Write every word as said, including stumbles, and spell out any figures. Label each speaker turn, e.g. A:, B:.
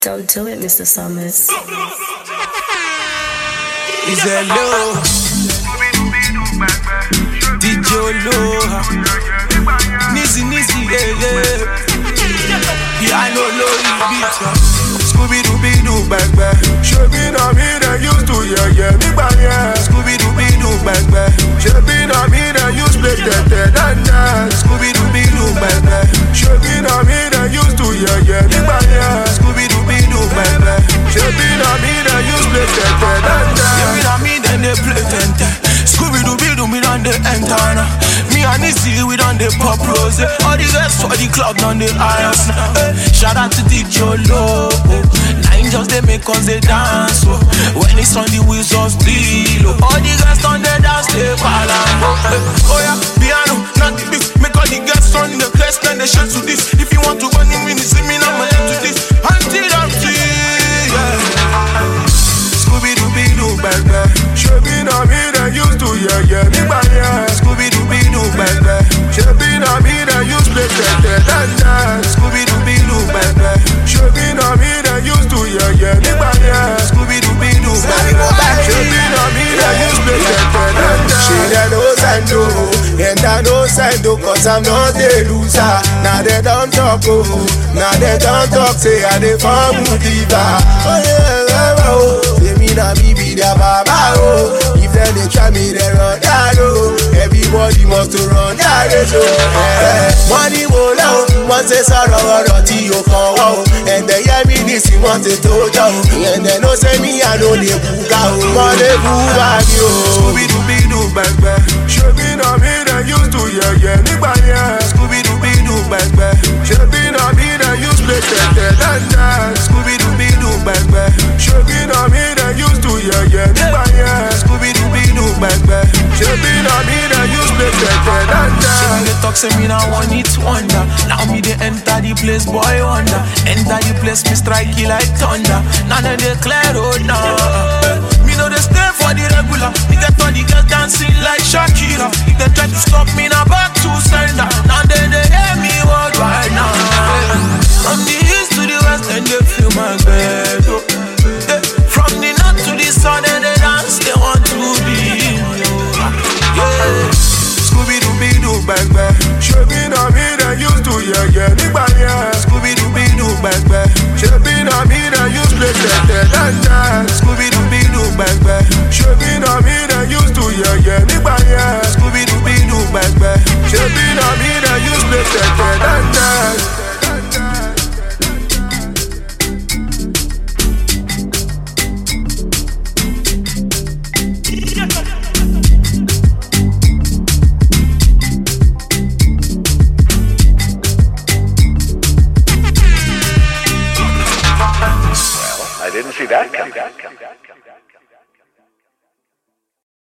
A: Don't do it, Mister Summers.
B: It's a low D J Oloha Nizzy Nizzy, yeah, yeah. Yeah, I know low you beat ya. Scooby-Doo-Doo, bang, bang. Show me na me that used to, yeah, yeah. Me bang, yeah. Scooby-Doo-Doo, bang, bang. Show me na me that used to play that, that, that, that. Scooby-Doo-Doo, bang, bang. Show me na me that used to, yeah, yeah. Me bang, yeah. Scooby-Doo-Doo, bang, bang. Show me na me that used to play that, that, that, that. Yeah, me na me then they play ten ten. Scooby-Doo-Doo, me done the enter now. Me and Nizzy, we done the pop rose. All the girls for the club done the irons now. Hey, shout out to D J Oloha. Nine just they make us they dance. Oh. When it's on the wheels just deal. Oh. All the girls done the dance, they palambo. Hey, oh yeah, piano, not the beat. Make all the girls on the place, then they shut to this. If you want to run in, see me now, man, to this. Until I'm free, yeah. Scooby-Doo-Doo, bang, bang. Show me na me that used to, yeah, yeah. Me bang, yeah. Scooby-Doo-Doo, bang, bang. Show me na me that used to play that, that, that, that. Scooby-Doo-Doo, bang, bang. Show me na me that used to, yeah, yeah. Me bang, yeah. Scooby-Doo, bang, bang. Show me na me that used to play that, that, that, that.
C: She that knows and know, and I know and know, cause I'm not a loser. Now they don't talk, oh. Now they don't talk, say I they form diva. Oh yeah, yeah, oh. Say me na me be their baba, oh. If they they try me, they run that, oh. Everybody must to run that race, oh. Yeah. Money will out, once they sorrow or roti, you come out. And they hear me this, you want to told you. And they know say me, I know they buga, oh. Money buga, oh.
B: Scooby-Doo, bang, bang. Show me na me that used to, yeah, yeah. Me bang, yeah. Scooby-Doo, bang, bang. Show me na me that used to play that, that, that, that. Scooby-Doo, bang, bang. Show me na me that used to, yeah, yeah. Me bang, yeah. Scooby-Doo, bang, bang. Show me na me that used to play that, that, that, that. She me the talk, say me now one it wonder. Now me they enter the place, boy wonder. Enter the place, me strike it like thunder. Now they declare road now. Me know they stay for the regular. Me get all the girls dancing like Shakira. If they try to stop me, now back to sender. Now they they hear me worldwide now. From the east to the west, and they feel my bed. Oh. Yeah. From the north to the south, and they dance. They want to be. Yeah. Scooby-Doo, bang, bang. Show me na me that used to, yeah, yeah. Me bang, yeah. Scooby-Doo, bang, bang. Show me na me that used to play that, that, that, that. Scooby-Doo, bang, bang. Show me na me that used to, yeah, yeah. Me bang, yeah. Scooby-Doo, bang, bang. Show me na me that used to play that, that, that, that.
D: I didn't see that coming.